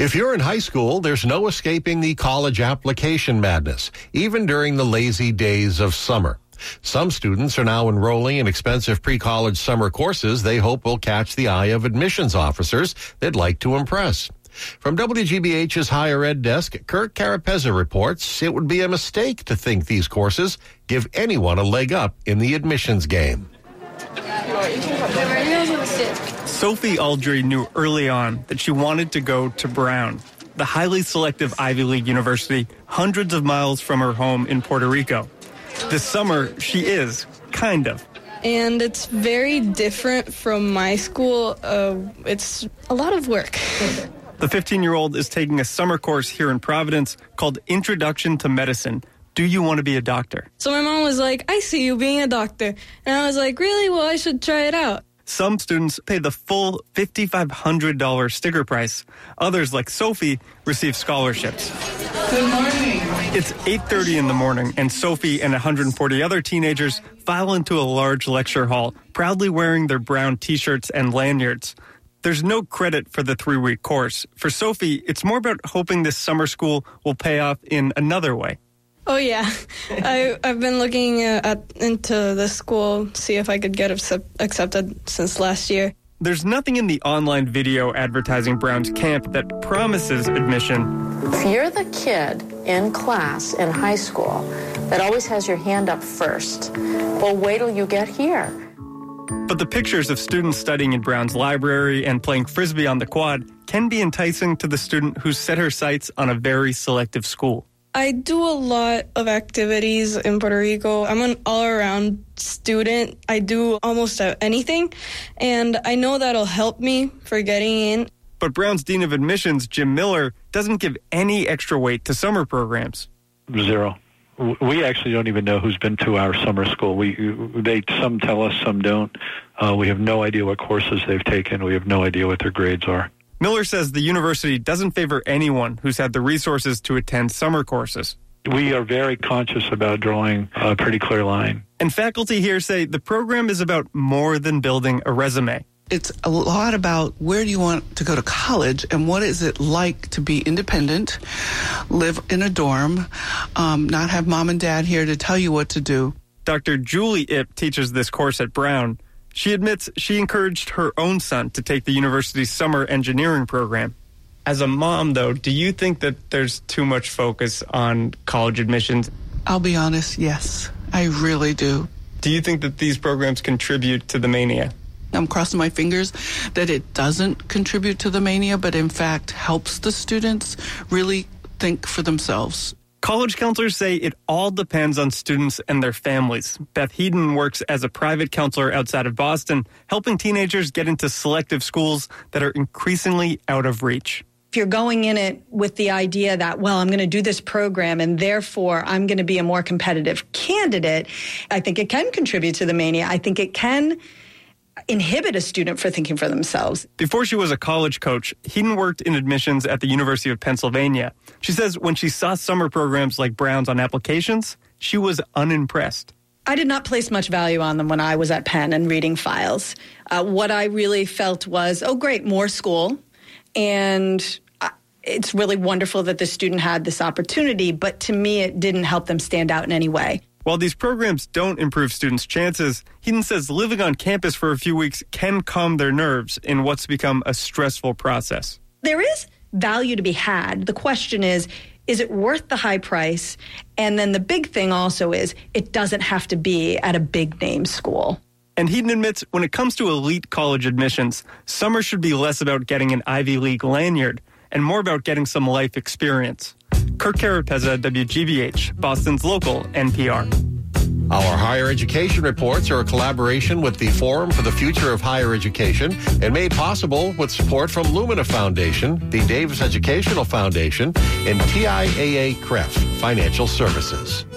If you're in high school, there's no escaping the college application madness, even during the lazy days of summer. Some students are now enrolling in expensive pre-college summer courses they hope will catch the eye of admissions officers they'd like to impress. From WGBH's Higher Ed Desk, Kirk Carapezza reports it would be a mistake to think these courses give anyone a leg up in the admissions game. Sophie Aldry knew early on that she wanted to go to Brown, the highly selective Ivy League university hundreds of miles from her home in Puerto Rico. This summer, she is, kind of. And it's very different from my school. It's a lot of work. The 15-year-old is taking a summer course here in Providence called Introduction to Medicine. Do you want to be a doctor? So my mom was like, I see you being a doctor. And I was like, really? Well, I should try it out. Some students pay the full $5,500 sticker price. Others, like Sophie, receive scholarships. Good morning. It's 8:30 in the morning, and Sophie and 140 other teenagers file into a large lecture hall, proudly wearing their brown T-shirts and lanyards. There's no credit for the 3-week course. For Sophie, it's more about hoping this summer school will pay off in another way. Oh, yeah. I've been looking into the school, see if I could get accepted since last year. There's nothing in the online video advertising Brown's camp that promises admission. If you're the kid in class in high school that always has your hand up first, well, wait till you get here. But the pictures of students studying in Brown's library and playing Frisbee on the quad can be enticing to the student who's set her sights on a very selective school. I do a lot of activities in Puerto Rico. I'm an all-around student. I do almost anything, and I know that'll help me for getting in. But Brown's Dean of Admissions, Jim Miller, doesn't give any extra weight to summer programs. Zero. We actually don't even know who's been to our summer school. Some tell us, some don't. We have no idea what courses they've taken. We have no idea what their grades are. Miller says the university doesn't favor anyone who's had the resources to attend summer courses. We are very conscious about drawing a pretty clear line. And faculty here say the program is about more than building a resume. It's a lot about where do you want to go to college and what is it like to be independent, live in a dorm, not have mom and dad here to tell you what to do. Dr. Julie Ip teaches this course at Brown. She admits she encouraged her own son to take the university's summer engineering program. As a mom, though, do you think that there's too much focus on college admissions? I'll be honest, yes, I really do. Do you think that these programs contribute to the mania? I'm crossing my fingers that it doesn't contribute to the mania, but in fact helps the students really think for themselves. College counselors say it all depends on students and their families. Beth Heaton works as a private counselor outside of Boston, helping teenagers get into selective schools that are increasingly out of reach. If you're going in it with the idea that, well, I'm going to do this program and therefore I'm going to be a more competitive candidate, I think it can contribute to the mania. I think it can inhibit a student for thinking for themselves. Before she was a college coach, Heaton worked in admissions at the University of Pennsylvania. She says when she saw summer programs like Brown's on applications, she was unimpressed. I did not place much value on them when I was at Penn and reading files. What I really felt was, oh, great, more school. And it's really wonderful that the student had this opportunity, but to me, it didn't help them stand out in any way. While these programs don't improve students' chances, Heaton says living on campus for a few weeks can calm their nerves in what's become a stressful process. There is value to be had. The question is it worth the high price? And then the big thing also is it doesn't have to be at a big-name school. And Heaton admits when it comes to elite college admissions, summer should be less about getting an Ivy League lanyard and more about getting some life experience. Kirk Carapezza, WGBH, Boston's local NPR. Our higher education reports are a collaboration with the Forum for the Future of Higher Education and made possible with support from Lumina Foundation, the Davis Educational Foundation, and TIAA-CREF Financial Services.